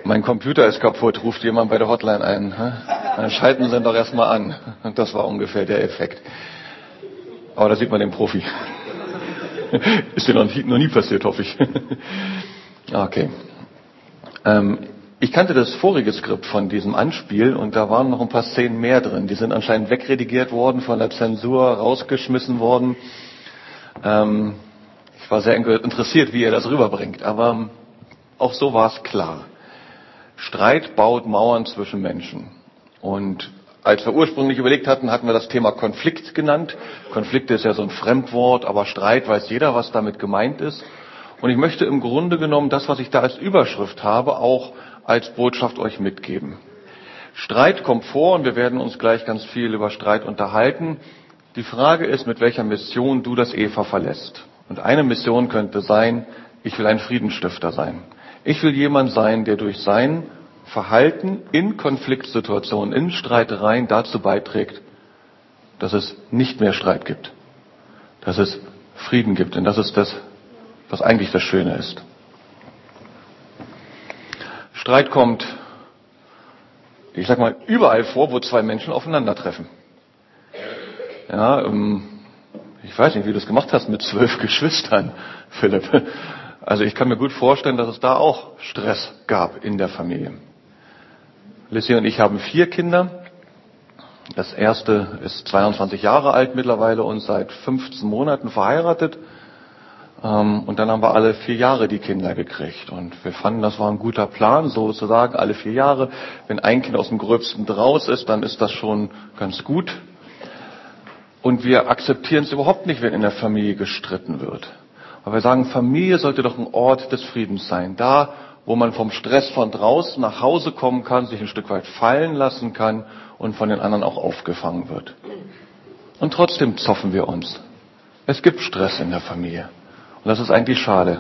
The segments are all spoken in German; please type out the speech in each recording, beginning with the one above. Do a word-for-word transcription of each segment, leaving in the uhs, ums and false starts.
Mein Computer ist kaputt, ruft jemand bei der Hotline ein. Dann schalten Sie ihn doch erstmal an. Und das war ungefähr der Effekt. Aber da sieht man den Profi. Ist dir noch nie, noch nie passiert, hoffe ich. Okay. Ähm, ich kannte das vorige Skript von diesem Anspiel und da waren noch ein paar Szenen mehr drin. Die sind anscheinend wegredigiert worden, von der Zensur rausgeschmissen worden. Ähm, ich war sehr interessiert, wie ihr das rüberbringt. Aber auch so war es klar. Streit baut Mauern zwischen Menschen. Und als wir ursprünglich überlegt hatten, hatten wir das Thema Konflikt genannt. Konflikt ist ja so ein Fremdwort, aber Streit weiß jeder, was damit gemeint ist. Und ich möchte im Grunde genommen das, was ich da als Überschrift habe, auch als Botschaft euch mitgeben. Streit kommt vor und wir werden uns gleich ganz viel über Streit unterhalten. Die Frage ist, mit welcher Mission du das Eva verlässt. Und eine Mission könnte sein, ich will ein Friedensstifter sein. Ich will jemand sein, der durch sein Verhalten in Konfliktsituationen, in Streitereien dazu beiträgt, dass es nicht mehr Streit gibt. Dass es Frieden gibt. Denn das ist das, was eigentlich das Schöne ist. Streit kommt, ich sag mal, überall vor, wo zwei Menschen aufeinandertreffen. Ja, ich weiß nicht, wie du das gemacht hast mit zwölf Geschwistern, Philipp. Also ich kann mir gut vorstellen, dass es da auch Stress gab in der Familie. Lissy und ich haben vier Kinder. Das erste ist zweiundzwanzig Jahre alt mittlerweile und seit fünfzehn Monaten verheiratet. Und dann haben wir alle vier Jahre die Kinder gekriegt. Und wir fanden, das war ein guter Plan, sozusagen alle vier Jahre. Wenn ein Kind aus dem Gröbsten draus ist, dann ist das schon ganz gut. Und wir akzeptieren es überhaupt nicht, wenn in der Familie gestritten wird. Aber wir sagen, Familie sollte doch ein Ort des Friedens sein. Da, wo man vom Stress von draußen nach Hause kommen kann, sich ein Stück weit fallen lassen kann und von den anderen auch aufgefangen wird. Und trotzdem zoffen wir uns. Es gibt Stress in der Familie. Und das ist eigentlich schade.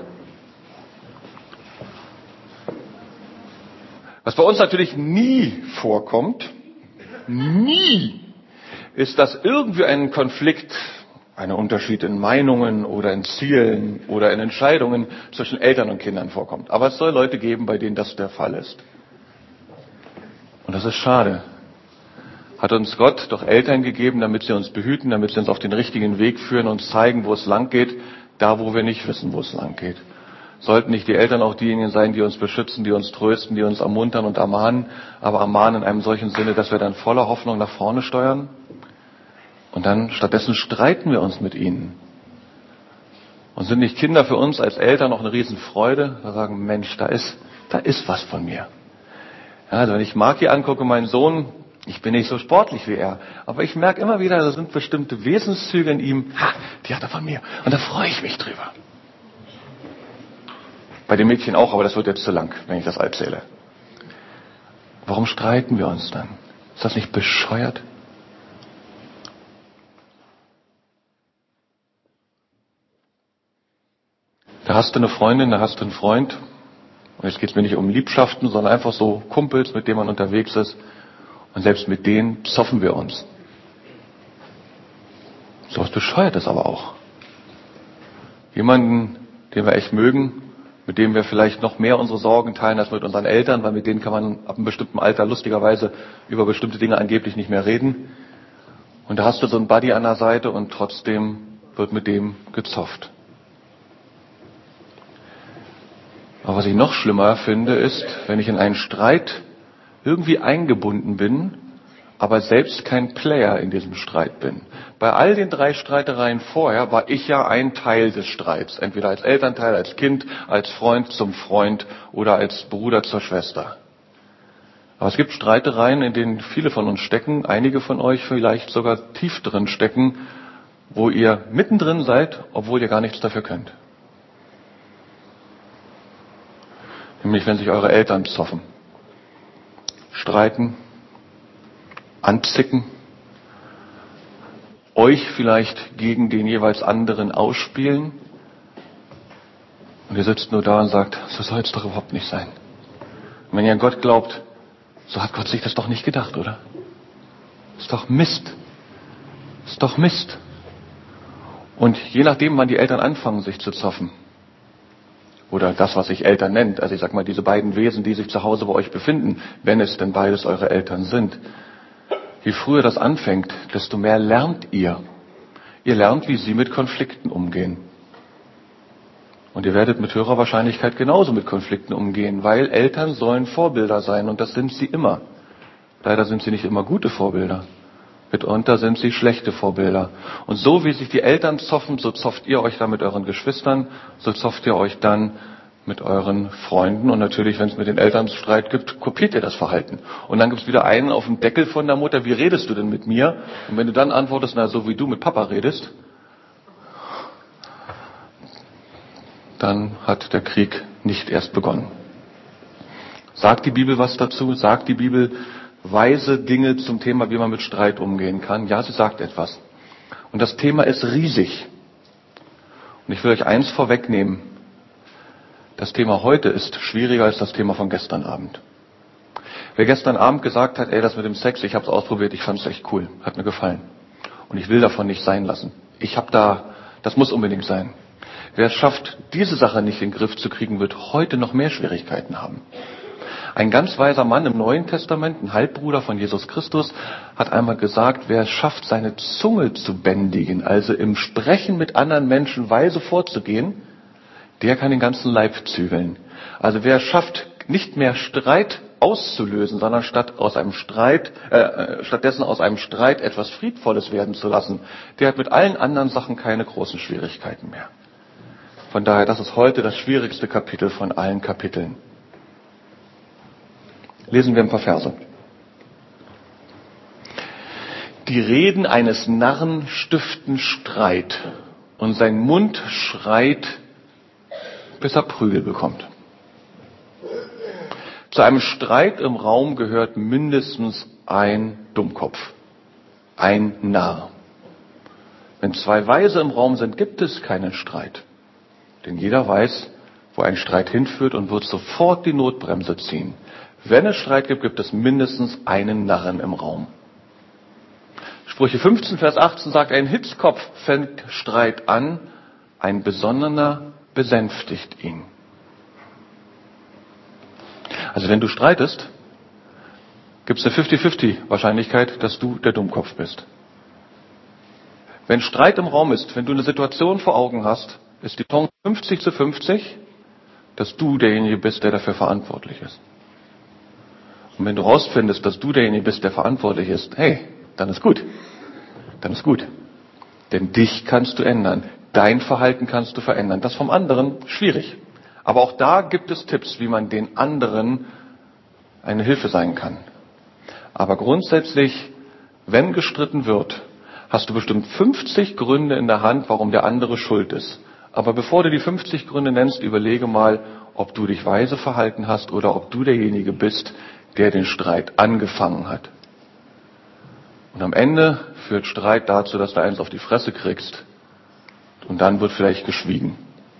Was bei uns natürlich nie vorkommt, nie, ist, dass irgendwie ein Konflikt, ein Unterschied in Meinungen oder in Zielen oder in Entscheidungen zwischen Eltern und Kindern vorkommt. Aber es soll Leute geben, bei denen das der Fall ist. Und das ist schade. Hat uns Gott doch Eltern gegeben, damit sie uns behüten, damit sie uns auf den richtigen Weg führen, uns zeigen, wo es lang geht, da wo wir nicht wissen, wo es lang geht. Sollten nicht die Eltern auch diejenigen sein, die uns beschützen, die uns trösten, die uns ermuntern und ermahnen, aber ermahnen in einem solchen Sinne, dass wir dann voller Hoffnung nach vorne steuern? Und dann stattdessen streiten wir uns mit ihnen. Und sind nicht Kinder für uns als Eltern noch eine Riesenfreude? Wir sagen, Mensch, da ist, da ist was von mir. Ja, also wenn ich Marki angucke, meinen Sohn, ich bin nicht so sportlich wie er, aber ich merke immer wieder, da sind bestimmte Wesenszüge in ihm, ha, die hat er von mir. Und da freue ich mich drüber. Bei den Mädchen auch, aber das wird jetzt zu lang, wenn ich das erzähle. Warum streiten wir uns dann? Ist das nicht bescheuert? Da hast du eine Freundin, da hast du einen Freund. Und jetzt geht es mir nicht um Liebschaften, sondern einfach so Kumpels, mit denen man unterwegs ist. Und selbst mit denen zoffen wir uns. So was Bescheuertes aber auch. Jemanden, den wir echt mögen, mit dem wir vielleicht noch mehr unsere Sorgen teilen als mit unseren Eltern, weil mit denen kann man ab einem bestimmten Alter lustigerweise über bestimmte Dinge angeblich nicht mehr reden. Und da hast du so einen Buddy an der Seite und trotzdem wird mit dem gezofft. Aber was ich noch schlimmer finde, ist, wenn ich in einen Streit irgendwie eingebunden bin, aber selbst kein Player in diesem Streit bin. Bei all den drei Streitereien vorher war ich ja ein Teil des Streits. Entweder als Elternteil, als Kind, als Freund zum Freund oder als Bruder zur Schwester. Aber es gibt Streitereien, in denen viele von uns stecken, einige von euch vielleicht sogar tief drin stecken, wo ihr mittendrin seid, obwohl ihr gar nichts dafür könnt. Nämlich wenn sich eure Eltern zoffen, streiten, anzicken, euch vielleicht gegen den jeweils anderen ausspielen und ihr sitzt nur da und sagt, so soll es doch überhaupt nicht sein. Und wenn ihr an Gott glaubt, so hat Gott sich das doch nicht gedacht, oder? Ist doch Mist. Ist doch Mist. Und je nachdem, wann die Eltern anfangen, sich zu zoffen, oder das, was sich Eltern nennt. Also ich sag mal, diese beiden Wesen, die sich zu Hause bei euch befinden, wenn es denn beides eure Eltern sind. Je früher das anfängt, desto mehr lernt ihr. Ihr lernt, wie sie mit Konflikten umgehen. Und ihr werdet mit höherer Wahrscheinlichkeit genauso mit Konflikten umgehen, weil Eltern sollen Vorbilder sein und das sind sie immer. Leider sind sie nicht immer gute Vorbilder. Mitunter sind sie schlechte Vorbilder. Und so wie sich die Eltern zoffen, so zofft ihr euch dann mit euren Geschwistern, so zofft ihr euch dann mit euren Freunden. Und natürlich, wenn es mit den Eltern Streit gibt, kopiert ihr das Verhalten. Und dann gibt es wieder einen auf dem Deckel von der Mutter, wie redest du denn mit mir? Und wenn du dann antwortest, na, so wie du mit Papa redest, dann hat der Krieg nicht erst begonnen. Sagt die Bibel was dazu? Sagt die Bibel weise Dinge zum Thema, wie man mit Streit umgehen kann? Ja, sie sagt etwas. Und das Thema ist riesig. Und ich will euch eins vorwegnehmen. Das Thema heute ist schwieriger als das Thema von gestern Abend. Wer gestern Abend gesagt hat, ey, das mit dem Sex, ich habe es ausprobiert, ich fand es echt cool, hat mir gefallen. Und ich will davon nicht sein lassen. Ich habe da, das muss unbedingt sein. Wer es schafft, diese Sache nicht in den Griff zu kriegen, wird heute noch mehr Schwierigkeiten haben. Ein ganz weiser Mann im Neuen Testament, ein Halbbruder von Jesus Christus, hat einmal gesagt, wer es schafft, seine Zunge zu bändigen, also im Sprechen mit anderen Menschen weise vorzugehen, der kann den ganzen Leib zügeln. Also wer es schafft, nicht mehr Streit auszulösen, sondern statt aus einem Streit, äh, stattdessen aus einem Streit etwas Friedvolles werden zu lassen, der hat mit allen anderen Sachen keine großen Schwierigkeiten mehr. Von daher, das ist heute das schwierigste Kapitel von allen Kapiteln. Lesen wir ein paar Verse. Die Reden eines Narren stiften Streit und sein Mund schreit, bis er Prügel bekommt. Zu einem Streit im Raum gehört mindestens ein Dummkopf, ein Narr. Wenn zwei Weise im Raum sind, gibt es keinen Streit. Denn jeder weiß, wo ein Streit hinführt und wird sofort die Notbremse ziehen. Wenn es Streit gibt, gibt es mindestens einen Narren im Raum. Sprüche fünfzehn, Vers achtzehn sagt, ein Hitzkopf fängt Streit an, ein Besonnener besänftigt ihn. Also wenn du streitest, gibt es eine fünfzig fünfzig Wahrscheinlichkeit, dass du der Dummkopf bist. Wenn Streit im Raum ist, wenn du eine Situation vor Augen hast, ist die Chance fünfzig zu fünfzig, dass du derjenige bist, der dafür verantwortlich ist. Und wenn du rausfindest, dass du derjenige bist, der verantwortlich ist, hey, dann ist gut. Dann ist gut. Denn dich kannst du ändern. Dein Verhalten kannst du verändern. Das vom anderen, schwierig. Aber auch da gibt es Tipps, wie man den anderen eine Hilfe sein kann. Aber grundsätzlich, wenn gestritten wird, hast du bestimmt fünfzig Gründe in der Hand, warum der andere schuld ist. Aber bevor du die fünfzig Gründe nennst, überlege mal, ob du dich weise verhalten hast oder ob du derjenige bist, der den Streit angefangen hat. Und am Ende führt Streit dazu, dass du eins auf die Fresse kriegst. Und dann wird vielleicht geschwiegen.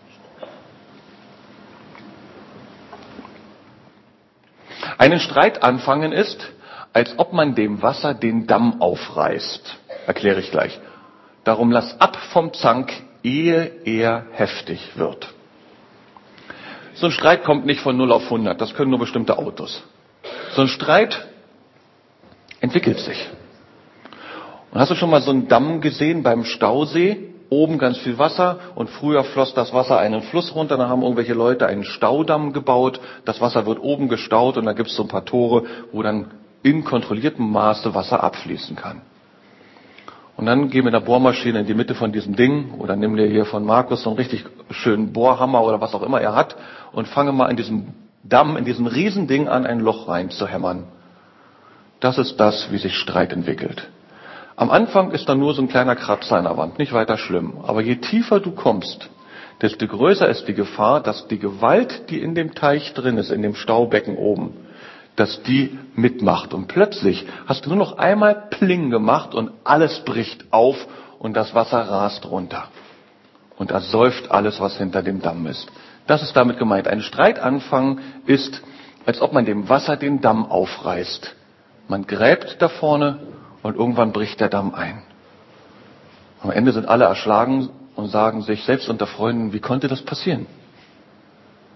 Einen Streit anfangen ist, als ob man dem Wasser den Damm aufreißt. Erkläre ich gleich. Darum lass ab vom Zank, ehe er heftig wird. So ein Streit kommt nicht von null auf hundert. Das können nur bestimmte Autos. So ein Streit entwickelt sich. Und hast du schon mal so einen Damm gesehen beim Stausee? Oben ganz viel Wasser und früher floss das Wasser einen Fluss runter. Dann haben irgendwelche Leute einen Staudamm gebaut. Das Wasser wird oben gestaut und da gibt es so ein paar Tore, wo dann in kontrolliertem Maße Wasser abfließen kann. Und dann geh mit der Bohrmaschine in die Mitte von diesem Ding oder nimm dir hier von Markus so einen richtig schönen Bohrhammer oder was auch immer er hat und fange mal in diesem Damm, in diesem Riesending an, ein Loch rein zu hämmern. Das ist das, wie sich Streit entwickelt. Am Anfang ist da nur so ein kleiner Kratzer in der Wand, nicht weiter schlimm. Aber je tiefer du kommst, desto größer ist die Gefahr, dass die Gewalt, die in dem Teich drin ist, in dem Staubecken oben, dass die mitmacht. Und plötzlich hast du nur noch einmal Pling gemacht und alles bricht auf und das Wasser rast runter. Und da säuft alles, was hinter dem Damm ist. Das ist damit gemeint. Ein Streitanfang ist, als ob man dem Wasser den Damm aufreißt. Man gräbt da vorne und irgendwann bricht der Damm ein. Am Ende sind alle erschlagen und sagen sich, selbst unter Freunden, wie konnte das passieren?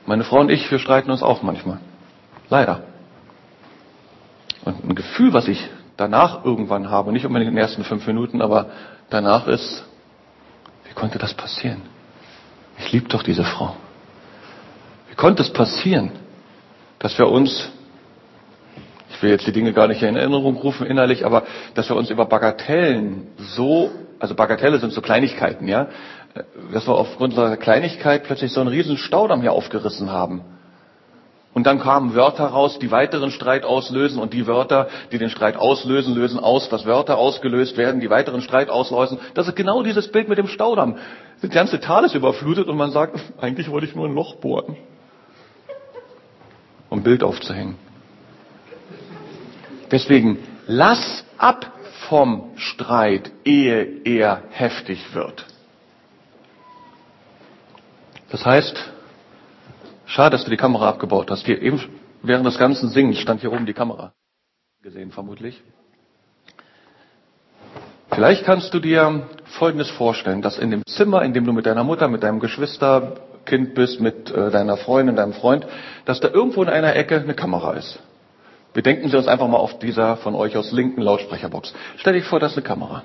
Meine Frau und ich, wir streiten uns auch manchmal. Leider. Und ein Gefühl, was ich danach irgendwann habe, nicht unbedingt in den ersten fünf Minuten, aber danach ist, wie konnte das passieren? Ich liebe doch diese Frau. Wie konnte es passieren, dass wir uns, ich will jetzt die Dinge gar nicht in Erinnerung rufen innerlich, aber dass wir uns über Bagatellen so, also Bagatelle sind so Kleinigkeiten, ja, dass wir aufgrund unserer Kleinigkeit plötzlich so einen riesen Staudamm hier aufgerissen haben. Und dann kamen Wörter raus, die weiteren Streit auslösen, und die Wörter, die den Streit auslösen, lösen aus, dass Wörter ausgelöst werden, die weiteren Streit auslösen. Das ist genau dieses Bild mit dem Staudamm. Das ganze Tal ist überflutet und man sagt, eigentlich wollte ich nur ein Loch bohren, um ein Bild aufzuhängen. Deswegen, lass ab vom Streit, ehe er heftig wird. Das heißt, schade, dass du die Kamera abgebaut hast. Hier eben während des ganzen Singens stand hier oben die Kamera. Gesehen vermutlich. Vielleicht kannst du dir Folgendes vorstellen, dass in dem Zimmer, in dem du mit deiner Mutter, mit deinem Geschwisterkind bist, mit äh, deiner Freundin, deinem Freund, dass da irgendwo in einer Ecke eine Kamera ist. Bedenken Sie uns einfach mal auf dieser von euch aus linken Lautsprecherbox. Stell dich vor, das ist eine Kamera.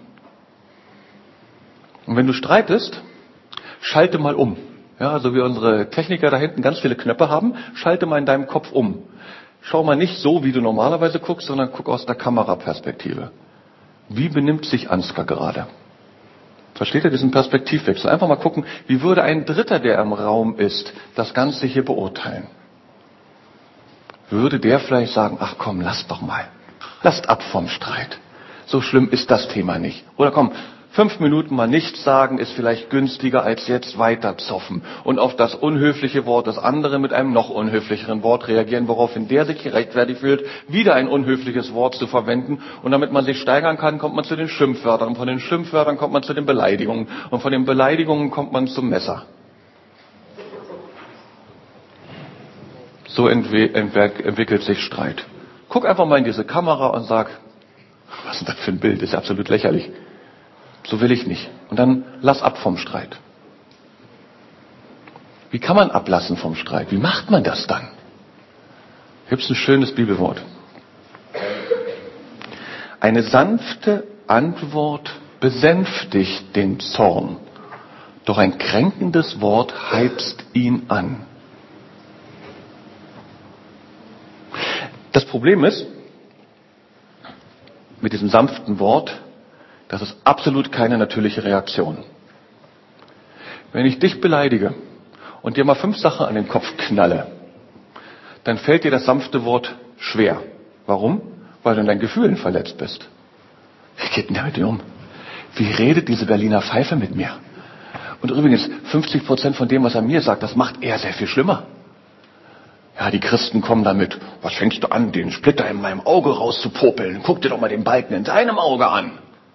Und wenn du streitest, schalte mal um. Ja, also wie unsere Techniker da hinten ganz viele Knöpfe haben, schalte mal in deinem Kopf um. Schau mal nicht so, wie du normalerweise guckst, sondern guck aus der Kameraperspektive. Wie benimmt sich Ansgar gerade? Versteht ihr diesen Perspektivwechsel? Einfach mal gucken, wie würde ein Dritter, der im Raum ist, das Ganze hier beurteilen? Würde der vielleicht sagen, ach komm, lasst doch mal. Lasst ab vom Streit. So schlimm ist das Thema nicht. Oder komm, fünf Minuten mal nichts sagen ist vielleicht günstiger als jetzt weiter zoffen und auf das unhöfliche Wort des anderen mit einem noch unhöflicheren Wort reagieren, woraufhin der sich gerechtfertigt fühlt, wieder ein unhöfliches Wort zu verwenden. Und damit man sich steigern kann, kommt man zu den Schimpfwörtern. Und von den Schimpfwörtern kommt man zu den Beleidigungen. Und von den Beleidigungen kommt man zum Messer. So entwe- entwe- entwickelt sich Streit. Guck einfach mal in diese Kamera und sag, was ist das für ein Bild? Das ist absolut lächerlich. So will ich nicht. Und dann lass ab vom Streit. Wie kann man ablassen vom Streit? Wie macht man das dann? Hier gibt es ein schönes Bibelwort. Eine sanfte Antwort besänftigt den Zorn, doch ein kränkendes Wort heizt ihn an. Das Problem ist, mit diesem sanften Wort, das ist absolut keine natürliche Reaktion. Wenn ich dich beleidige und dir mal fünf Sachen an den Kopf knalle, dann fällt dir das sanfte Wort schwer. Warum? Weil du in deinen Gefühlen verletzt bist. Wie geht denn der mit dir um? Wie redet diese Berliner Pfeife mit mir? Und übrigens, fünfzig Prozent von dem, was er mir sagt, das macht er sehr viel schlimmer. Ja, die Christen kommen damit, was fängst du an, den Splitter in meinem Auge rauszupopeln? Guck dir doch mal den Balken in deinem Auge an.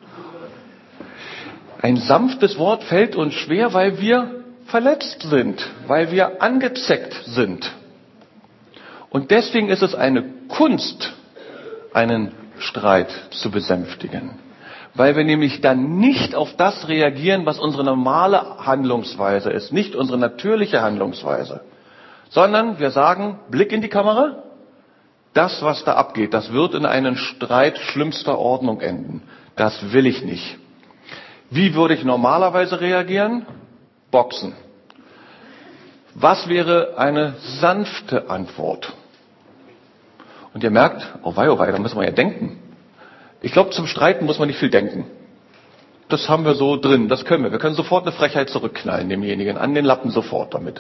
Ein sanftes Wort fällt uns schwer, weil wir verletzt sind, weil wir angezeckt sind. Und deswegen ist es eine Kunst, einen Streit zu besänftigen. Weil wir nämlich dann nicht auf das reagieren, was unsere normale Handlungsweise ist, nicht unsere natürliche Handlungsweise. Sondern wir sagen, Blick in die Kamera, das, was da abgeht, das wird in einen Streit schlimmster Ordnung enden. Das will ich nicht. Wie würde ich normalerweise reagieren? Boxen. Was wäre eine sanfte Antwort? Und ihr merkt, oh wei, oh wei, da müssen wir ja denken. Ich glaube, zum Streiten muss man nicht viel denken. Das haben wir so drin, das können wir. Wir können sofort eine Frechheit zurückknallen, demjenigen, an den Lappen sofort damit.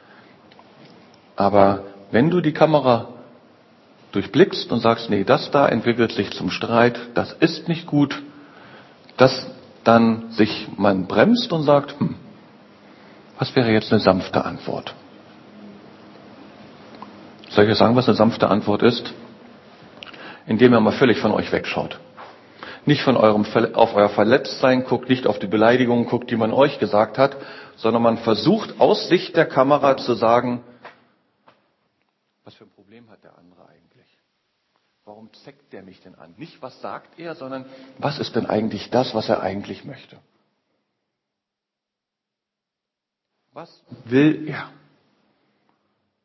Aber wenn du die Kamera durchblickst und sagst, nee, das da entwickelt sich zum Streit, das ist nicht gut, dass dann sich man bremst und sagt, hm, was wäre jetzt eine sanfte Antwort? Soll ich euch sagen, was eine sanfte Antwort ist? Indem ihr mal völlig von euch wegschaut. Nicht von eurem, auf euer Verletztsein guckt, nicht auf die Beleidigungen guckt, die man euch gesagt hat, sondern man versucht aus Sicht der Kamera zu sagen, was für ein Problem hat der andere eigentlich? Warum zeckt der mich denn an? Nicht, was sagt er, sondern was ist denn eigentlich das, was er eigentlich möchte? Was will er?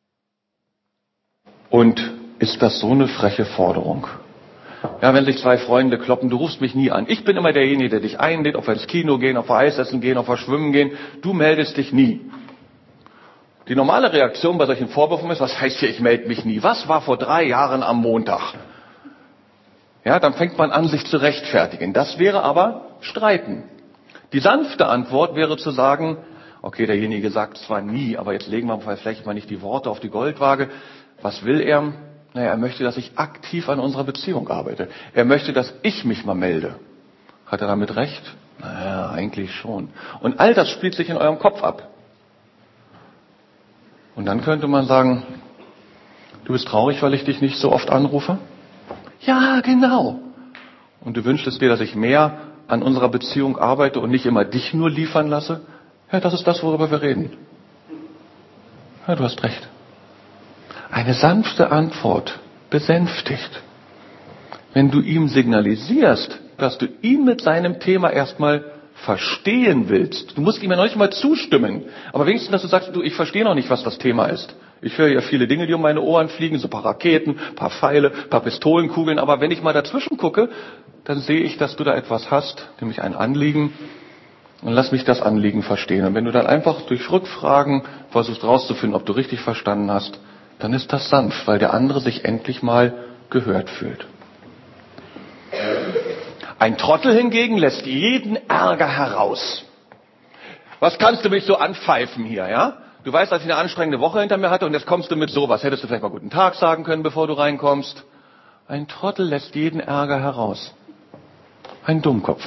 Und ist das so eine freche Forderung? Ja, wenn sich zwei Freunde kloppen, du rufst mich nie an. Ich bin immer derjenige, der dich einlädt, ob wir ins Kino gehen, ob wir Eis essen gehen, ob wir schwimmen gehen. Du meldest dich nie. Die normale Reaktion bei solchen Vorwürfen ist, was heißt hier, ich melde mich nie? Was war vor drei Jahren am Montag? Ja, dann fängt man an, sich zu rechtfertigen. Das wäre aber Streiten. Die sanfte Antwort wäre zu sagen, okay, derjenige sagt zwar nie, aber jetzt legen wir vielleicht mal nicht die Worte auf die Goldwaage. Was will er? Naja, er möchte, dass ich aktiv an unserer Beziehung arbeite. Er möchte, dass ich mich mal melde. Hat er damit recht? Naja, eigentlich schon. Und all das spielt sich in eurem Kopf ab. Und dann könnte man sagen, du bist traurig, weil ich dich nicht so oft anrufe? Ja, genau. Und du wünschst dir, dass ich mehr an unserer Beziehung arbeite und nicht immer dich nur liefern lasse? Ja, das ist das, worüber wir reden. Ja, du hast recht. Eine sanfte Antwort besänftigt. Wenn du ihm signalisierst, dass du ihn mit seinem Thema erstmal verstehen willst. Du musst ihm ja noch nicht mal zustimmen. Aber wenigstens, dass du sagst, du, ich verstehe noch nicht, was das Thema ist. Ich höre ja viele Dinge, die um meine Ohren fliegen, so ein paar Raketen, ein paar Pfeile, ein paar Pistolenkugeln. Aber wenn ich mal dazwischen gucke, dann sehe ich, dass du da etwas hast, nämlich ein Anliegen. Und lass mich das Anliegen verstehen. Und wenn du dann einfach durch Rückfragen versuchst rauszufinden, ob du richtig verstanden hast, dann ist das sanft, weil der andere sich endlich mal gehört fühlt. Ein Trottel hingegen lässt jeden Ärger heraus. Was kannst du mich so anpfeifen hier, ja? Du weißt, dass ich eine anstrengende Woche hinter mir hatte und jetzt kommst du mit sowas. Hättest du vielleicht mal guten Tag sagen können, bevor du reinkommst? Ein Trottel lässt jeden Ärger heraus. Ein Dummkopf.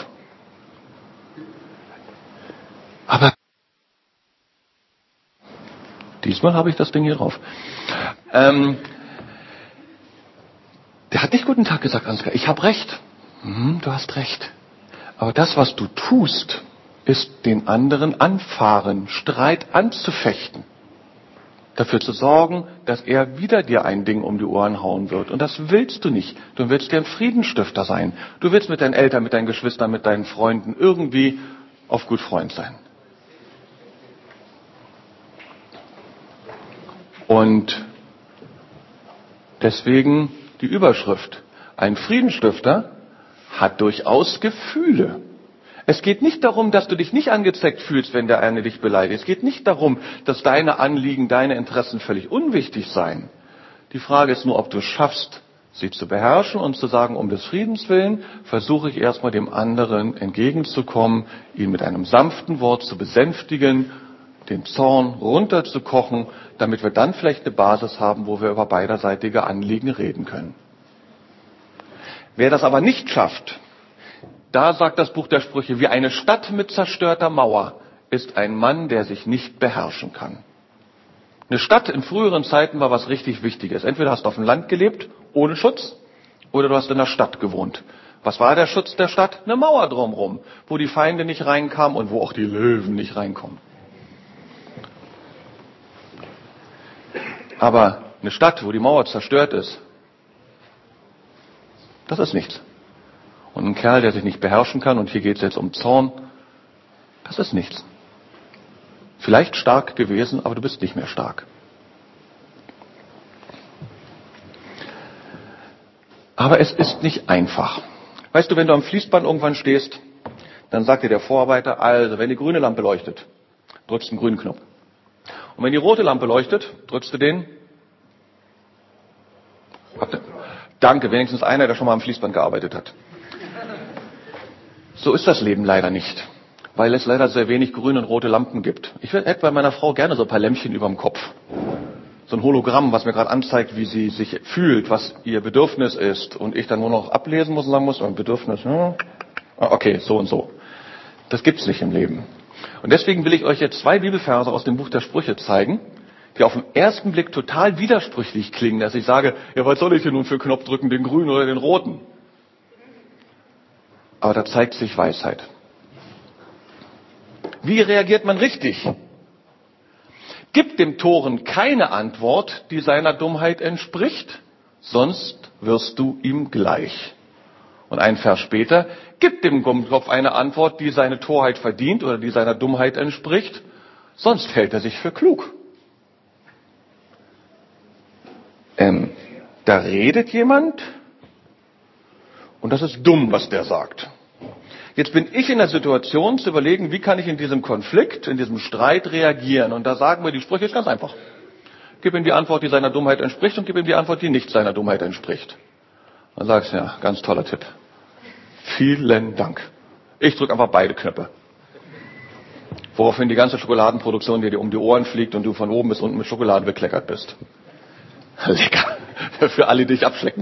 Aber diesmal habe ich das Ding hier drauf. Ähm, der hat nicht guten Tag gesagt, Ansgar. Ich habe recht. Mhm, du hast recht. Aber das, was du tust, ist den anderen anfahren, Streit anzufechten. Dafür zu sorgen, dass er wieder dir ein Ding um die Ohren hauen wird. Und das willst du nicht. Du willst ja ein Friedensstifter sein. Du willst mit deinen Eltern, mit deinen Geschwistern, mit deinen Freunden irgendwie auf gut Freund sein. Und deswegen die Überschrift. Ein Friedensstifter hat durchaus Gefühle. Es geht nicht darum, dass du dich nicht angezeckt fühlst, wenn der eine dich beleidigt. Es geht nicht darum, dass deine Anliegen, deine Interessen völlig unwichtig seien. Die Frage ist nur, ob du es schaffst, sie zu beherrschen und zu sagen, um des Friedens willen versuche ich erstmal dem anderen entgegenzukommen, ihn mit einem sanften Wort zu besänftigen, den Zorn runterzukochen, damit wir dann vielleicht eine Basis haben, wo wir über beiderseitige Anliegen reden können. Wer das aber nicht schafft, da sagt das Buch der Sprüche, wie eine Stadt mit zerstörter Mauer ist ein Mann, der sich nicht beherrschen kann. Eine Stadt in früheren Zeiten war was richtig Wichtiges. Entweder hast du auf dem Land gelebt, ohne Schutz, oder du hast in der Stadt gewohnt. Was war der Schutz der Stadt? Eine Mauer drumherum, wo die Feinde nicht reinkamen und wo auch die Löwen nicht reinkommen. Aber eine Stadt, wo die Mauer zerstört ist, das ist nichts. Und ein Kerl, der sich nicht beherrschen kann, und hier geht es jetzt um Zorn, das ist nichts. Vielleicht stark gewesen, aber du bist nicht mehr stark. Aber es ist nicht einfach. Weißt du, wenn du am Fließband irgendwann stehst, dann sagt dir der Vorarbeiter, also wenn die grüne Lampe leuchtet, drückst du den grünen Knopf. Und wenn die rote Lampe leuchtet, drückst du den. Danke, wenigstens einer, der schon mal am Fließband gearbeitet hat. So ist das Leben leider nicht, weil es leider sehr wenig grüne und rote Lampen gibt. Ich hätte bei meiner Frau gerne so ein paar Lämpchen überm Kopf. So ein Hologramm, was mir gerade anzeigt, wie sie sich fühlt, was ihr Bedürfnis ist. Und ich dann nur noch ablesen muss und sagen muss, ein Bedürfnis, hm, okay, so und so. Das gibt's nicht im Leben. Und deswegen will ich euch jetzt zwei Bibelverse aus dem Buch der Sprüche zeigen, die auf den ersten Blick total widersprüchlich klingen, dass ich sage, ja, was soll ich hier nun für Knopf drücken, den grünen oder den roten? Aber da zeigt sich Weisheit. Wie reagiert man richtig? Gib dem Toren keine Antwort, die seiner Dummheit entspricht, sonst wirst du ihm gleich. Und einen Vers später, gib dem Dummkopf eine Antwort, die seine Torheit verdient oder die seiner Dummheit entspricht, sonst hält er sich für klug. Ähm, da redet jemand und das ist dumm, was der sagt. Jetzt bin ich in der Situation zu überlegen, wie kann ich in diesem Konflikt, in diesem Streit reagieren. Und da sagen wir die Sprüche, ist ganz einfach. Gib ihm die Antwort, die seiner Dummheit entspricht, und gib ihm die Antwort, die nicht seiner Dummheit entspricht. Dann sagst du, ja, ganz toller Tipp. Vielen Dank. Ich drücke einfach beide Knöpfe. Woraufhin die ganze Schokoladenproduktion dir um die Ohren fliegt und du von oben bis unten mit Schokolade bekleckert bist. Lecker. Für alle, die dich abschlecken.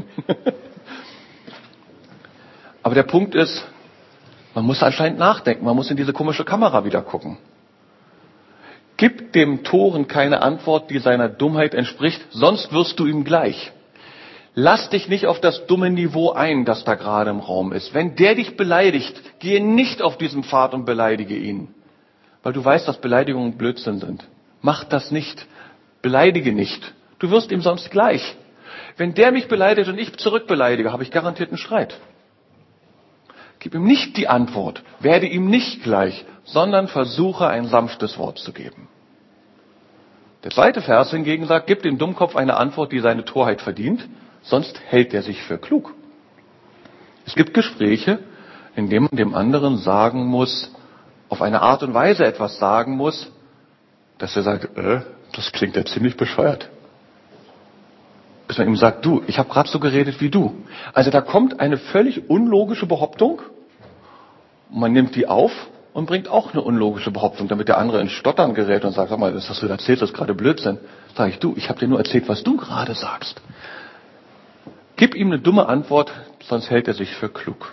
Aber der Punkt ist, man muss anscheinend nachdenken. Man muss in diese komische Kamera wieder gucken. Gib dem Toren keine Antwort, die seiner Dummheit entspricht, sonst wirst du ihm gleich. Lass dich nicht auf das dumme Niveau ein, das da gerade im Raum ist. Wenn der dich beleidigt, gehe nicht auf diesen Pfad und beleidige ihn. Weil du weißt, dass Beleidigungen Blödsinn sind. Mach das nicht. Beleidige nicht. Du wirst ihm sonst gleich. Wenn der mich beleidigt und ich zurückbeleidige, habe ich garantiert einen Streit. Gib ihm nicht die Antwort, werde ihm nicht gleich, sondern versuche ein sanftes Wort zu geben. Der zweite Vers hingegen sagt, gib dem Dummkopf eine Antwort, die seine Torheit verdient, sonst hält er sich für klug. Es gibt Gespräche, in denen man dem anderen sagen muss, auf eine Art und Weise etwas sagen muss, dass er sagt, äh, das klingt ja ziemlich bescheuert. Bis man ihm sagt, du, ich habe gerade so geredet wie du. Also da kommt eine völlig unlogische Behauptung, man nimmt die auf und bringt auch eine unlogische Behauptung, damit der andere ins Stottern gerät und sagt, sag mal, das, was du da erzählst, ist gerade Blödsinn. Sag ich, du, ich habe dir nur erzählt, was du gerade sagst. Gib ihm eine dumme Antwort, sonst hält er sich für klug.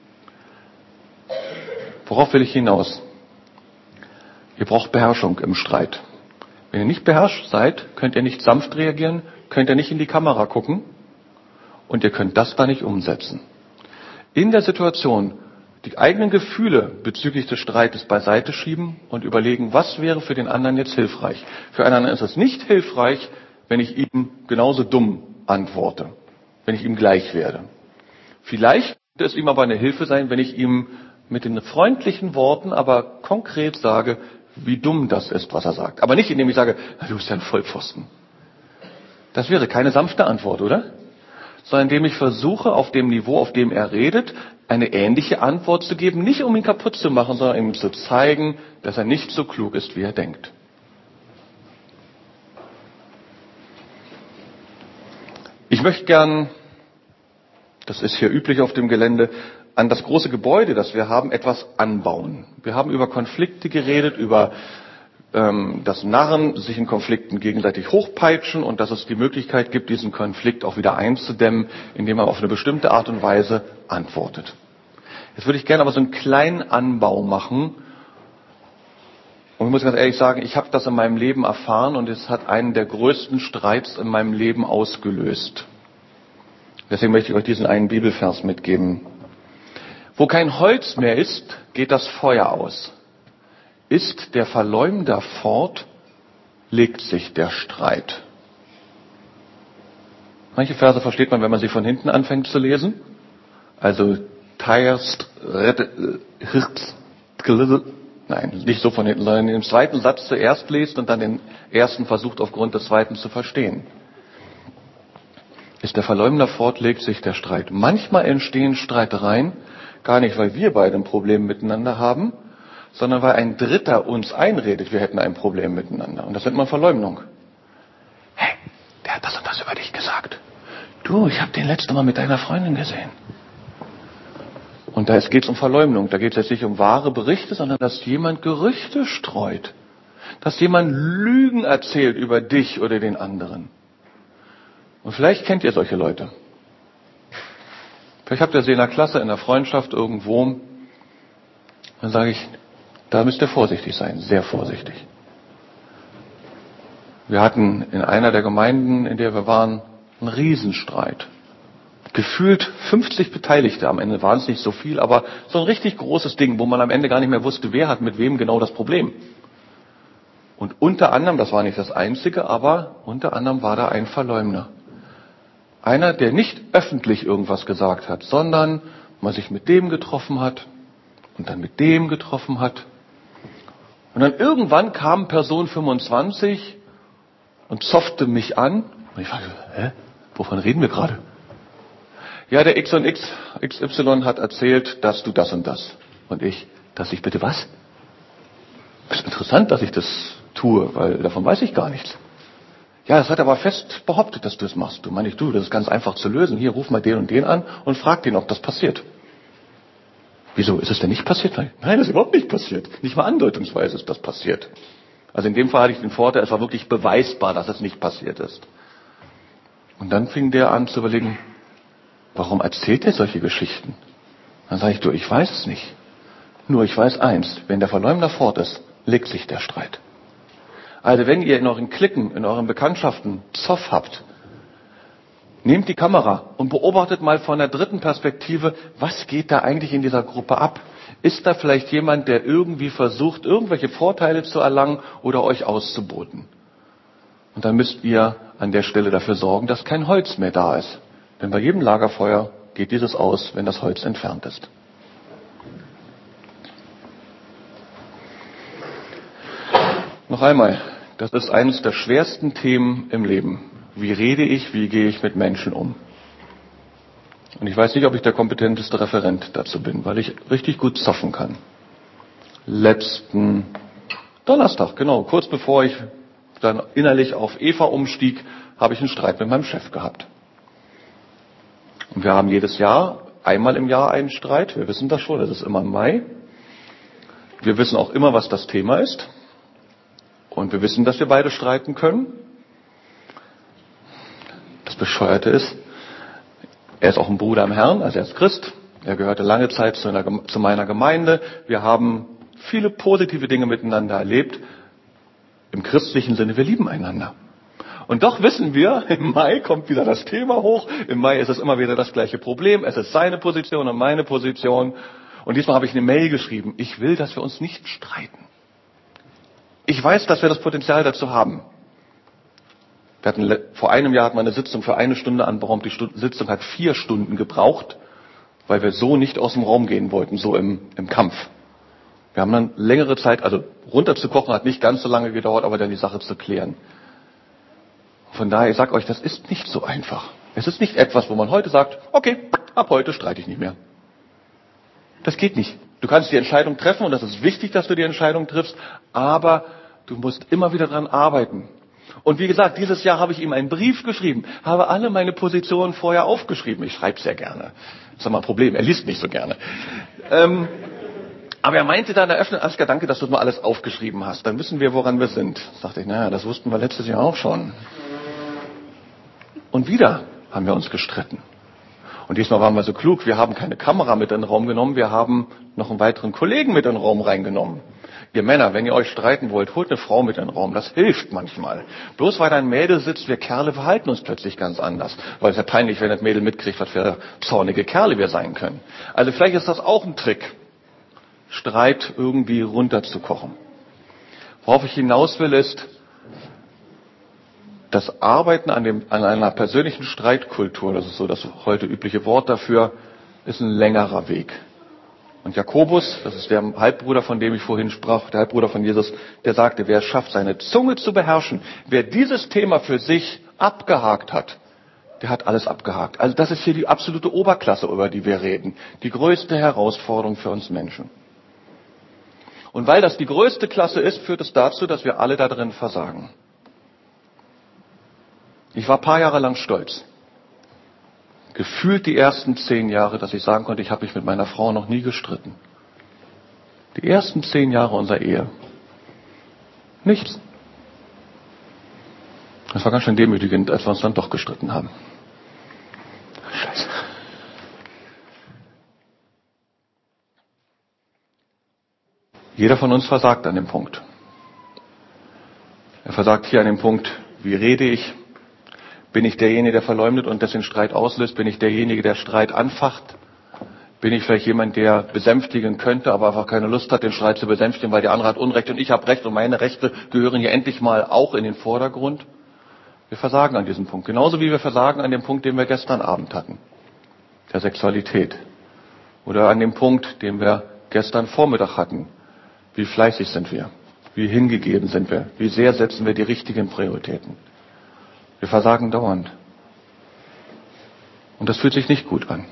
Worauf will ich hinaus? Ihr braucht Beherrschung im Streit. Wenn ihr nicht beherrscht seid, könnt ihr nicht sanft reagieren, könnt ihr nicht in die Kamera gucken und ihr könnt das da nicht umsetzen. In der Situation die eigenen Gefühle bezüglich des Streites beiseite schieben und überlegen, was wäre für den anderen jetzt hilfreich. Für einen anderen ist es nicht hilfreich, wenn ich ihm genauso dumm antworte, wenn ich ihm gleich werde. Vielleicht könnte es ihm aber eine Hilfe sein, wenn ich ihm mit den freundlichen Worten aber konkret sage, wie dumm das ist, was er sagt. Aber nicht, indem ich sage, du bist ja ein Vollpfosten. Das wäre keine sanfte Antwort, oder? Sondern indem ich versuche, auf dem Niveau, auf dem er redet, eine ähnliche Antwort zu geben, nicht um ihn kaputt zu machen, sondern ihm zu zeigen, dass er nicht so klug ist, wie er denkt. Ich möchte gern, das ist hier üblich auf dem Gelände, an das große Gebäude, das wir haben, etwas anbauen. Wir haben über Konflikte geredet, über ähm, dass Narren sich in Konflikten gegenseitig hochpeitschen und dass es die Möglichkeit gibt, diesen Konflikt auch wieder einzudämmen, indem man auf eine bestimmte Art und Weise antwortet. Jetzt würde ich gerne aber so einen kleinen Anbau machen. Und ich muss ganz ehrlich sagen, ich habe das in meinem Leben erfahren und es hat einen der größten Streits in meinem Leben ausgelöst. Deswegen möchte ich euch diesen einen Bibelvers mitgeben. Wo kein Holz mehr ist, geht das Feuer aus. Ist der Verleumder fort, legt sich der Streit. Manche Verse versteht man, wenn man sie von hinten anfängt zu lesen. Also teierst, nein, nicht so von hinten, sondern den zweiten Satz zuerst lest und dann den ersten versucht aufgrund des zweiten zu verstehen. Ist der Verleumder fort, legt sich der Streit. Manchmal entstehen Streitereien, gar nicht, weil wir beide ein Problem miteinander haben, sondern weil ein Dritter uns einredet, wir hätten ein Problem miteinander. Und das nennt man Verleumdung. Hey, der hat das und das über dich gesagt. Du, ich habe den letzte Mal mit deiner Freundin gesehen. Und da geht es um Verleumdung. Da geht es jetzt nicht um wahre Berichte, sondern dass jemand Gerüchte streut. Dass jemand Lügen erzählt über dich oder den anderen. Und vielleicht kennt ihr solche Leute. Vielleicht habt ihr sie in der Klasse, in der Freundschaft irgendwo. Dann sage ich, da müsst ihr vorsichtig sein, sehr vorsichtig. Wir hatten in einer der Gemeinden, in der wir waren, einen Riesenstreit. Gefühlt fünfzig Beteiligte, am Ende waren es nicht so viel, aber so ein richtig großes Ding, wo man am Ende gar nicht mehr wusste, wer hat mit wem genau das Problem. Und unter anderem, das war nicht das Einzige, aber unter anderem war da ein Verleumder. Einer, der nicht öffentlich irgendwas gesagt hat, sondern man sich mit dem getroffen hat und dann mit dem getroffen hat. Und dann irgendwann kam Person fünfundzwanzig und zoffte mich an. Und ich fragte, hä? wovon reden wir gerade? Ja, der X und X, X Y hat erzählt, dass du das und das. Und ich, dass ich bitte was? Das ist interessant, dass ich das tue, weil davon weiß ich gar nichts. Ja, das hat aber fest behauptet, dass du es machst. Du, meine ich, du, das ist ganz einfach zu lösen. Hier, ruf mal den und den an und frag den, ob das passiert. Wieso, ist es denn nicht passiert? Nein, das ist überhaupt nicht passiert. Nicht mal andeutungsweise ist das passiert. Also in dem Fall hatte ich den Vorteil, es war wirklich beweisbar, dass es nicht passiert ist. Und dann fing der an zu überlegen, warum erzählt er solche Geschichten? Dann sage ich, du, ich weiß es nicht. Nur ich weiß eins, wenn der Verleumder fort ist, legt sich der Streit. Also wenn ihr in euren Klicken, in euren Bekanntschaften Zoff habt, nehmt die Kamera und beobachtet mal von der dritten Perspektive, was geht da eigentlich in dieser Gruppe ab? Ist da vielleicht jemand, der irgendwie versucht, irgendwelche Vorteile zu erlangen oder euch auszuboten? Und dann müsst ihr an der Stelle dafür sorgen, dass kein Holz mehr da ist. Denn bei jedem Lagerfeuer geht dieses aus, wenn das Holz entfernt ist. Noch einmal, das ist eines der schwersten Themen im Leben. Wie rede ich, wie gehe ich mit Menschen um? Und ich weiß nicht, ob ich der kompetenteste Referent dazu bin, weil ich richtig gut zoffen kann. Letzten Donnerstag, genau, kurz bevor ich dann innerlich auf Eva umstieg, habe ich einen Streit mit meinem Chef gehabt. Und wir haben jedes Jahr, einmal im Jahr einen Streit. Wir wissen das schon, das ist immer im Mai. Wir wissen auch immer, was das Thema ist. Und wir wissen, dass wir beide streiten können. Das Bescheuerte ist, er ist auch ein Bruder im Herrn, also er ist Christ. Er gehörte lange Zeit zu, einer, zu meiner Gemeinde. Wir haben viele positive Dinge miteinander erlebt. Im christlichen Sinne, wir lieben einander. Und doch wissen wir, im Mai kommt wieder das Thema hoch. Im Mai ist es immer wieder das gleiche Problem. Es ist seine Position und meine Position. Und diesmal habe ich eine Mail geschrieben. Ich will, dass wir uns nicht streiten. Ich weiß, dass wir das Potenzial dazu haben. Wir hatten, vor einem Jahr hatten wir eine Sitzung für eine Stunde anberaumt. Die Stunde, Sitzung hat vier Stunden gebraucht, weil wir so nicht aus dem Raum gehen wollten, so im, im Kampf. Wir haben dann längere Zeit, also runterzukochen hat nicht ganz so lange gedauert, aber dann die Sache zu klären. Von daher, ich sage euch, das ist nicht so einfach. Es ist nicht etwas, wo man heute sagt, okay, ab heute streite ich nicht mehr. Das geht nicht. Du kannst die Entscheidung treffen und das ist wichtig, dass du die Entscheidung triffst, aber du musst immer wieder dran arbeiten. Und wie gesagt, dieses Jahr habe ich ihm einen Brief geschrieben, habe alle meine Positionen vorher aufgeschrieben. Ich schreibe sehr gerne. Das ist immer ein Problem, er liest nicht so gerne. Ähm, aber er meinte dann, eröffnet, Ansgar, danke, dass du mal alles aufgeschrieben hast. Dann wissen wir, woran wir sind. Sagte ich, naja, das wussten wir letztes Jahr auch schon. Und wieder haben wir uns gestritten. Und diesmal waren wir so klug, wir haben keine Kamera mit in den Raum genommen, wir haben noch einen weiteren Kollegen mit in den Raum reingenommen. Ihr Männer, wenn ihr euch streiten wollt, holt eine Frau mit in den Raum, das hilft manchmal. Bloß weil da ein Mädel sitzt, wir Kerle verhalten uns plötzlich ganz anders. Weil es ja peinlich, wenn das Mädel mitkriegt, was für zornige Kerle wir sein können. Also vielleicht ist das auch ein Trick, Streit irgendwie runterzukochen. Worauf ich hinaus will ist, das Arbeiten an, dem, an einer persönlichen Streitkultur, das ist so das heute übliche Wort dafür, ist ein längerer Weg. Und Jakobus, das ist der Halbbruder, von dem ich vorhin sprach, der Halbbruder von Jesus, der sagte, wer es schafft, seine Zunge zu beherrschen, wer dieses Thema für sich abgehakt hat, der hat alles abgehakt. Also das ist hier die absolute Oberklasse, über die wir reden. Die größte Herausforderung für uns Menschen. Und weil das die größte Klasse ist, führt es dazu, dass wir alle da drin versagen. Ich war ein paar Jahre lang stolz. Gefühlt die ersten zehn Jahre, dass ich sagen konnte, ich habe mich mit meiner Frau noch nie gestritten. Die ersten zehn Jahre unserer Ehe. Nichts. Das war ganz schön demütigend, als wir uns dann doch gestritten haben. Scheiße. Jeder von uns versagt an dem Punkt. Er versagt hier an dem Punkt, wie rede ich? Bin ich derjenige, der verleumdet und das den Streit auslöst? Bin ich derjenige, der Streit anfacht? Bin ich vielleicht jemand, der besänftigen könnte, aber einfach keine Lust hat, den Streit zu besänftigen, weil der andere hat Unrecht und ich habe Recht und meine Rechte gehören hier endlich mal auch in den Vordergrund? Wir versagen an diesem Punkt. Genauso wie wir versagen an dem Punkt, den wir gestern Abend hatten. Der Sexualität. Oder an dem Punkt, den wir gestern Vormittag hatten. Wie fleißig sind wir? Wie hingegeben sind wir? Wie sehr setzen wir die richtigen Prioritäten? Wir versagen dauernd. Und das fühlt sich nicht gut an.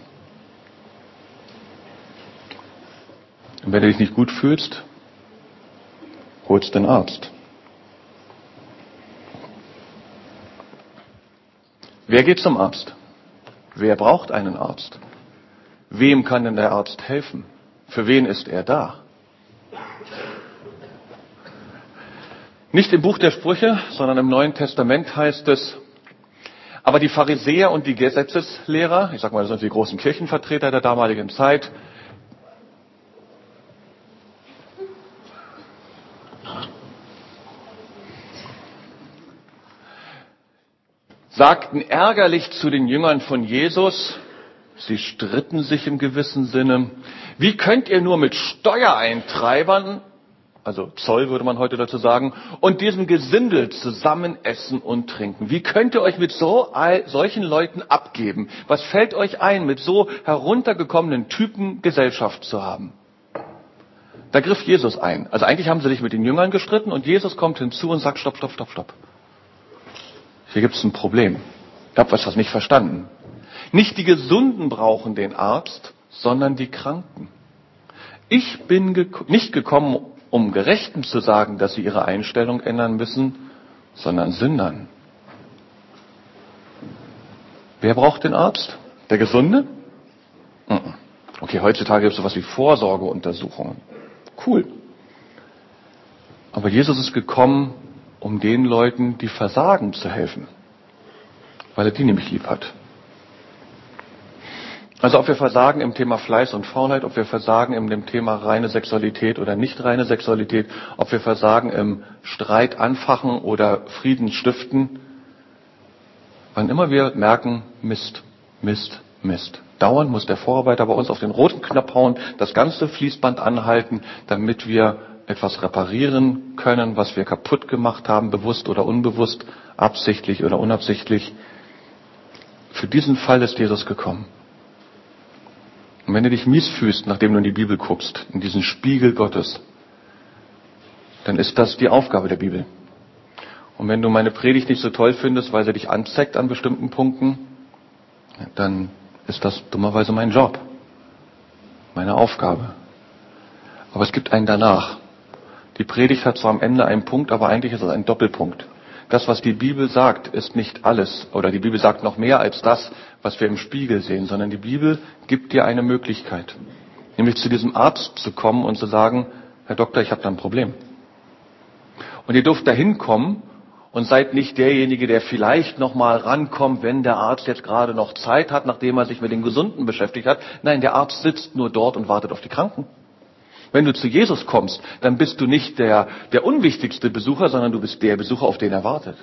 Und wenn du dich nicht gut fühlst, holst den Arzt. Wer geht zum Arzt? Wer braucht einen Arzt? Wem kann denn der Arzt helfen? Für wen ist er da? Nicht im Buch der Sprüche, sondern im Neuen Testament heißt es, aber die Pharisäer und die Gesetzeslehrer, ich sag mal, das sind die großen Kirchenvertreter der damaligen Zeit, sagten ärgerlich zu den Jüngern von Jesus, sie stritten sich im gewissen Sinne, wie könnt ihr nur mit Steuereintreibern, also Zoll würde man heute dazu sagen, und diesem Gesindel zusammen essen und trinken? Wie könnt ihr euch mit so solchen Leuten abgeben? Was fällt euch ein, mit so heruntergekommenen Typen Gesellschaft zu haben? Da griff Jesus ein. Also eigentlich haben sie sich mit den Jüngern gestritten und Jesus kommt hinzu und sagt, stopp, stopp, stopp, stopp. Hier gibt es ein Problem. Ich habe was nicht verstanden. Nicht die Gesunden brauchen den Arzt, sondern die Kranken. Ich bin gek- nicht gekommen, um Gerechten zu sagen, dass sie ihre Einstellung ändern müssen, sondern Sündern. Wer braucht den Arzt? Der Gesunde? Okay, heutzutage gibt es sowas wie Vorsorgeuntersuchungen. Cool. Aber Jesus ist gekommen, um den Leuten, die versagen, zu helfen. Weil er die nämlich lieb hat. Also ob wir versagen im Thema Fleiß und Faulheit, ob wir versagen in dem Thema reine Sexualität oder nicht reine Sexualität, ob wir versagen im Streit anfachen oder Frieden stiften, wann immer wir merken, Mist, Mist, Mist. Dauernd muss der Vorarbeiter bei uns auf den roten Knopf hauen, das ganze Fließband anhalten, damit wir etwas reparieren können, was wir kaputt gemacht haben, bewusst oder unbewusst, absichtlich oder unabsichtlich. Für diesen Fall ist Jesus gekommen. Und wenn du dich mies fühlst, nachdem du in die Bibel guckst, in diesen Spiegel Gottes, dann ist das die Aufgabe der Bibel. Und wenn du meine Predigt nicht so toll findest, weil sie dich anzeigt an bestimmten Punkten, dann ist das dummerweise mein Job, meine Aufgabe. Aber es gibt einen danach. Die Predigt hat zwar am Ende einen Punkt, aber eigentlich ist es ein Doppelpunkt. Das, was die Bibel sagt, ist nicht alles. Oder die Bibel sagt noch mehr als das, was wir im Spiegel sehen, sondern die Bibel gibt dir eine Möglichkeit. Nämlich zu diesem Arzt zu kommen und zu sagen, Herr Doktor, ich habe da ein Problem. Und ihr dürft da hinkommen und seid nicht derjenige, der vielleicht noch mal rankommt, wenn der Arzt jetzt gerade noch Zeit hat, nachdem er sich mit den Gesunden beschäftigt hat. Nein, der Arzt sitzt nur dort und wartet auf die Kranken. Wenn du zu Jesus kommst, dann bist du nicht der, der unwichtigste Besucher, sondern du bist der Besucher, auf den er wartet.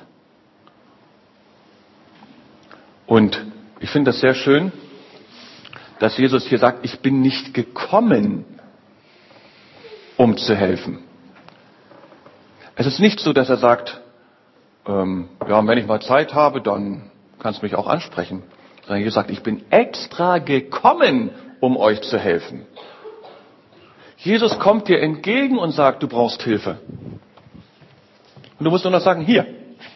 Und ich finde das sehr schön, dass Jesus hier sagt, ich bin nicht gekommen, um zu helfen. Es ist nicht so, dass er sagt, ähm, ja, wenn ich mal Zeit habe, dann kannst du mich auch ansprechen. Sondern Jesus sagt, ich bin extra gekommen, um euch zu helfen. Jesus kommt dir entgegen und sagt, du brauchst Hilfe. Und du musst nur noch sagen, hier.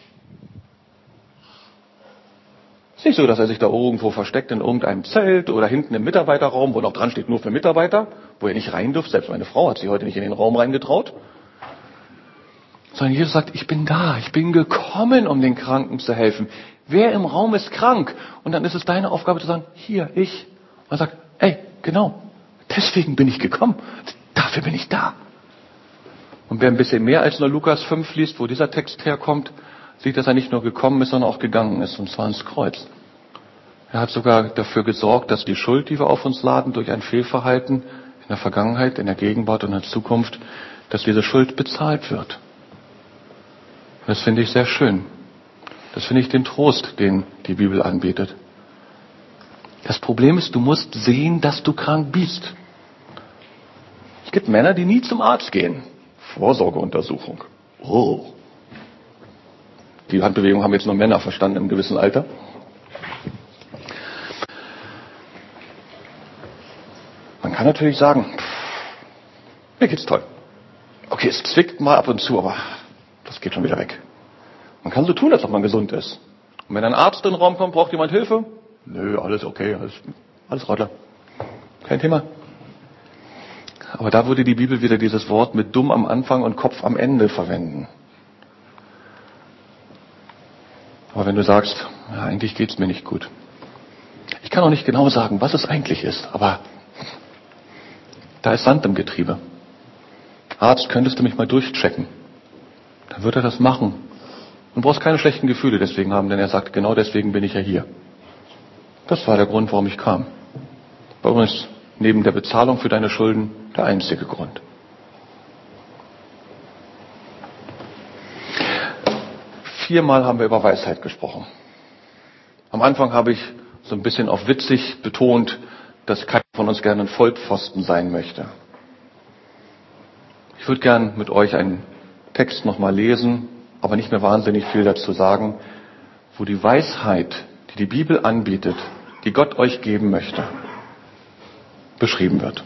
Es ist nicht so, dass er sich da irgendwo versteckt in irgendeinem Zelt oder hinten im Mitarbeiterraum, wo noch dran steht, nur für Mitarbeiter, wo ihr nicht rein dürft. Selbst meine Frau hat sich heute nicht in den Raum reingetraut. Sondern Jesus sagt, ich bin da, ich bin gekommen, um den Kranken zu helfen. Wer im Raum ist krank? Und dann ist es deine Aufgabe zu sagen, hier, ich. Und er sagt, ey, genau, deswegen bin ich gekommen. Dafür bin ich da. Und wer ein bisschen mehr als nur Lukas fünf liest, wo dieser Text herkommt, sieht, dass er nicht nur gekommen ist, sondern auch gegangen ist, und zwar ins Kreuz. Er hat sogar dafür gesorgt, dass die Schuld, die wir auf uns laden, durch ein Fehlverhalten in der Vergangenheit, in der Gegenwart und in der Zukunft, dass diese Schuld bezahlt wird. Das finde ich sehr schön. Das finde ich den Trost, den die Bibel anbietet. Das Problem ist, du musst sehen, dass du krank bist. Es gibt Männer, die nie zum Arzt gehen. Vorsorgeuntersuchung. Oh. Die Handbewegung haben jetzt nur Männer verstanden im gewissen Alter. Man kann natürlich sagen, mir geht's toll. Okay, es zwickt mal ab und zu, aber das geht schon wieder weg. Man kann so tun, als ob man gesund ist. Und wenn ein Arzt in den Raum kommt, braucht jemand Hilfe? Nö, alles okay, alles, alles Radler. Kein Thema. Aber da würde die Bibel wieder dieses Wort mit dumm am Anfang und Kopf am Ende verwenden. Aber wenn du sagst, ja, eigentlich geht's mir nicht gut. Ich kann auch nicht genau sagen, was es eigentlich ist, aber da ist Sand im Getriebe. Arzt, könntest du mich mal durchchecken? Dann wird er das machen. Du brauchst keine schlechten Gefühle deswegen haben, denn er sagt, genau deswegen bin ich ja hier. Das war der Grund, warum ich kam. Bei uns neben der Bezahlung für deine Schulden der einzige Grund. Viermal haben wir über Weisheit gesprochen. Am Anfang habe ich so ein bisschen auf witzig betont, dass keiner von uns gerne ein Vollpfosten sein möchte. Ich würde gern mit euch einen Text nochmal lesen, aber nicht mehr wahnsinnig viel dazu sagen, wo die Weisheit, die die Bibel anbietet, die Gott euch geben möchte, beschrieben wird.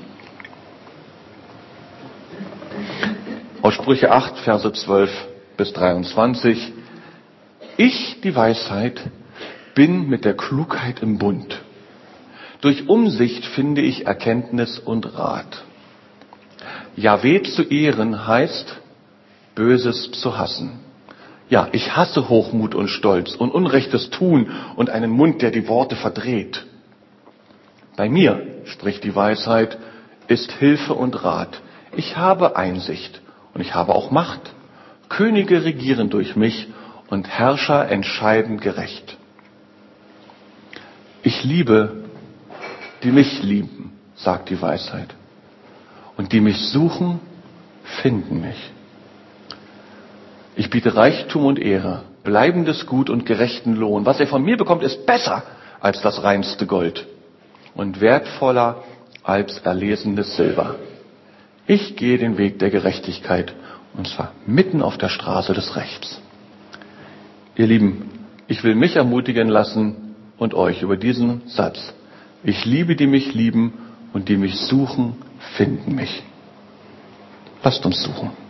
Aus Sprüche acht, Verse zwölf bis dreiundzwanzig. Ich, die Weisheit, bin mit der Klugheit im Bund. Durch Umsicht finde ich Erkenntnis und Rat. Jahwe zu ehren heißt, Böses zu hassen. Ja, ich hasse Hochmut und Stolz und unrechtes Tun und einen Mund, der die Worte verdreht. Bei mir, spricht die Weisheit, ist Hilfe und Rat. Ich habe Einsicht und ich habe auch Macht. Könige regieren durch mich und Herrscher entscheiden gerecht. Ich liebe, die mich lieben, sagt die Weisheit. Und die mich suchen, finden mich. Ich biete Reichtum und Ehre, bleibendes Gut und gerechten Lohn. Was er von mir bekommt, ist besser als das reinste Gold und wertvoller als erlesenes Silber. Ich gehe den Weg der Gerechtigkeit, und zwar mitten auf der Straße des Rechts. Ihr Lieben, ich will mich ermutigen lassen und euch über diesen Satz. Ich liebe, die mich lieben, und die mich suchen, finden mich. Lasst uns suchen.